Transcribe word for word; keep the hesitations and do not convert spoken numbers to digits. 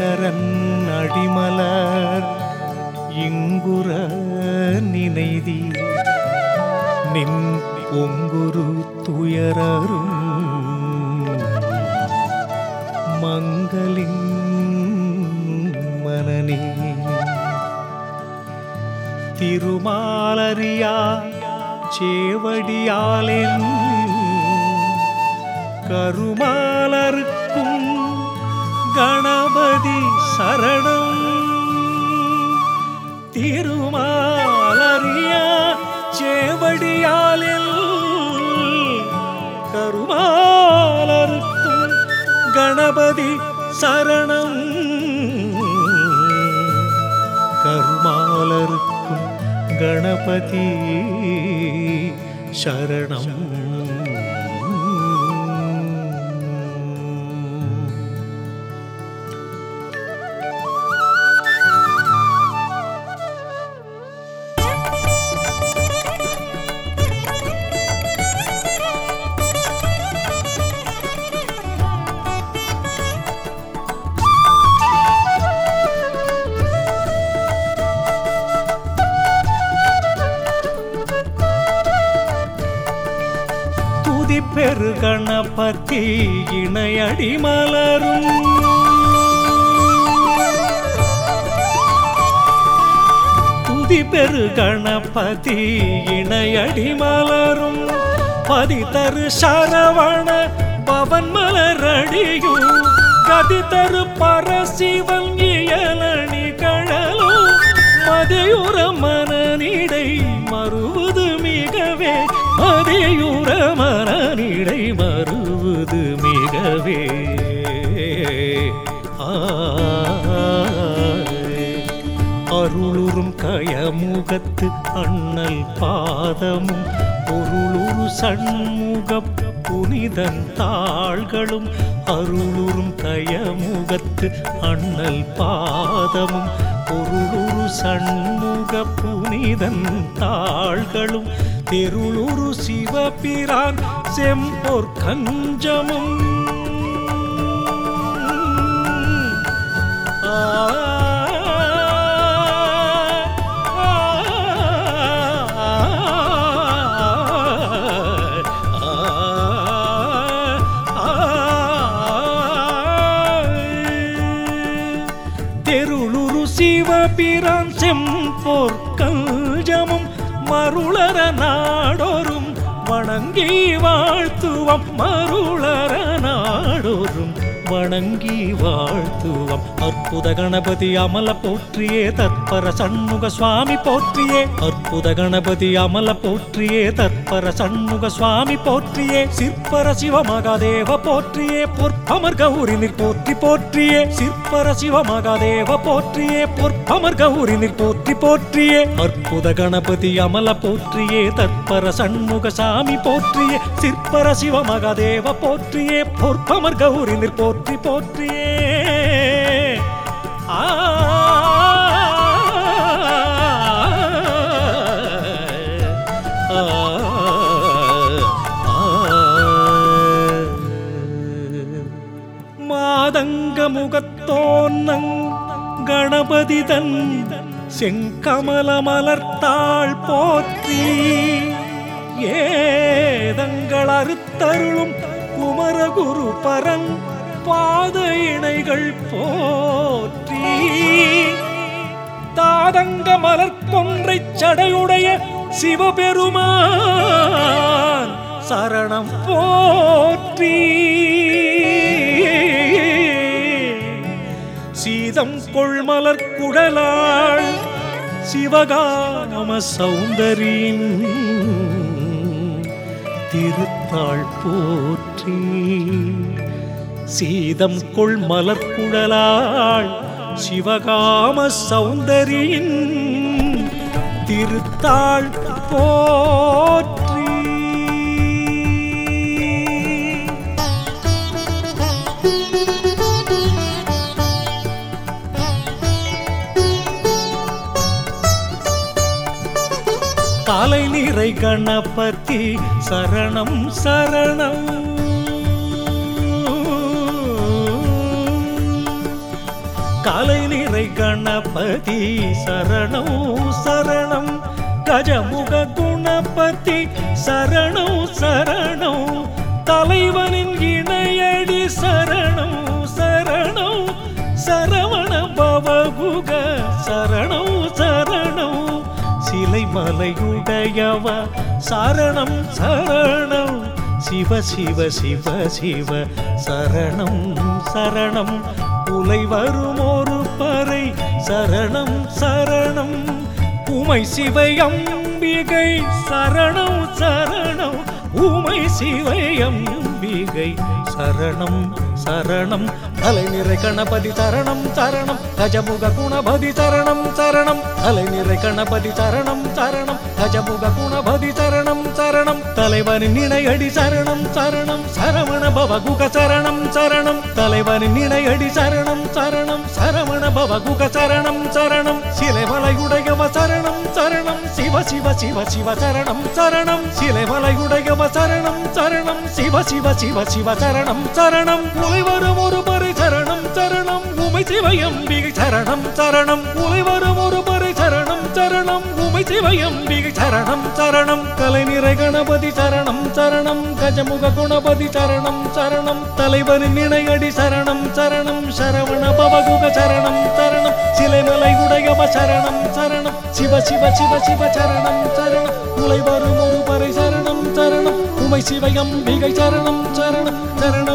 சங்கரன் அடிமலர் இங்குற நினைதி நின் பொங்குரு துயரரும் மங்களின் மனனே திருமாலரியா சேவடியாலென் கருமாலருக்கும் கணபதி சரணம் திருமாலரியா சேவடியாலென் கருமாலருக்கும் கணபதி சரணம் கருமாலருக்கும் கணபதி சரணம் பெரு கணபதி இணையடி மலரும் துதி பெரு கணபதி இணையடி மலரும் பதி தரு சரவண பவன் மலரடியும் கதி தரு பரசிவன் இயலணி கழலும் மதையுற மனநிடை மறுவது மிகவே மதையுற மனநிடை மறுவது மிகவே அருளுறும் கயமுகத்து அண்ணல் பாதமும் பொருளுரு சண்முக புனிதன் தாள்களும் அருளுறும் கயமுகத்து அண்ணல் பாதமும் பொருளுரு சண்முக புனிதன் தாள்களும் தெருளுரு சிவபிரான் செம்பொற் கஞ்சமும் தெருளுரு சிவபிரான் செம்பொற் கஞ்சமும் மருளர நாடோறும் வணங்கி வாழ்த்துவம் மருளர நாடோறும் வணங்கி வாழ்த்துவம் அற்புத கணபதி அமல போற்றியே தற்பர சண்முக சுவாமி போற்றியே அற்புத கணபதி அமல போற்றியே தற்பர சண்முக சுவாமி போற்றியே சிற்பர சிவமகாதேவ போற்றியே பொற்பமர் கௌரி நிற் போற்றி போற்றியே சிற்பர சிவமகாதேவ போற்றியே பொற்பமர் கௌரி நிற் போற்றி போற்றியே அற்புத கணபதி அமல போற்றியே தற்பர சண்முக சாமி போற்றியே சிற்பர சிவமகாதேவ போற்றியே பொற்பமர் கௌரி நிற் போற்றி போற்றியே ஆ மாதங்க முகத்தோன்னங் கணபதி தன் செங்கமல மலர்த்தாள் போற்றி ஏதங்கள் அறுத்தருளும் குமரகுரு பரன் பாத இணைகள் போற்றி தாதங்க மலர்கொன்றை சடையுடைய சிவபெருமான் சரணம் போற்றி சீதம் கொள்மலர் குடலாள் சிவகாம சௌந்தரின் திருத்தாள் போற்றி சீதம் கொள் மலர் குடலாள் சிவகாம சௌந்தரியின் திருத்தாள் போற்றி காலை நிறை கணபதி சரணம் சரணம் காலை நிறை கணபதி சரணம் சரணம் கஜமுக குணபதி சரணம் சரணம் தலைவனின் இணையடி சரணம் சரணம் சரவண பவகுக சரணம் சரணம் சிலை மலையுடையவ சரணம் சரணம் சிவ சிவ சிவ சிவ சரணம் சரணம் புலை வரும் ஒரு பறை சரணம் சரணம் உமை சிவையம்பிகை சரணம் சரணம் உமை சிவையம்பிகை சரணம் சரணம் தலை நிறை கணபதி சரணம் சரணம் கஜமுக குணபதி சரணம் சரணம் தலை நிறை கணபதி சரணம் சரணம் கஜமுக குணபதி சரணம் சரணம் தலைவனின் இணையடி சரணம் சரணம் சரவண பவகுக சரணம் சரணம் தலைவனின் இணையடி சரணம் சரணம் சரவண பவகுக சரணம் சரணம் சிலை மலையுடையவ சரணம் சரணம் சிவ சிவ சிவ சிவ சரணம் சரணம் சிலை மலையுடையவ சரணம் சரணம் சிவ சிவ சிவ சிவ சரணம் சரணம் உலை வரும் ஒரு பறை சரணம் சரணம் உமை சிவையம்பிகை சரணம் சரணம் உலை வரும் ஒரு பறை சரணம் சரணம் உமை சிவையம்பிகை சரணம் சரணம் கலை நிறை கணபதி சரணம் சரணம் கஜமுக குணபதி சரணம் சரணம் தலைவனின் இணையடி சரணம் சரணம் சரவண பவகுக சரணம் சரணம் சிலை மலை உடையவ சரணம் சரணம் சிவ சிவ சிவ சிவ சரணம் சரணம் உலை வரும் ஒரு பறை சரணம் சரணம் உமை சிவையம்பிகை சரணம் சரணம் சரணம்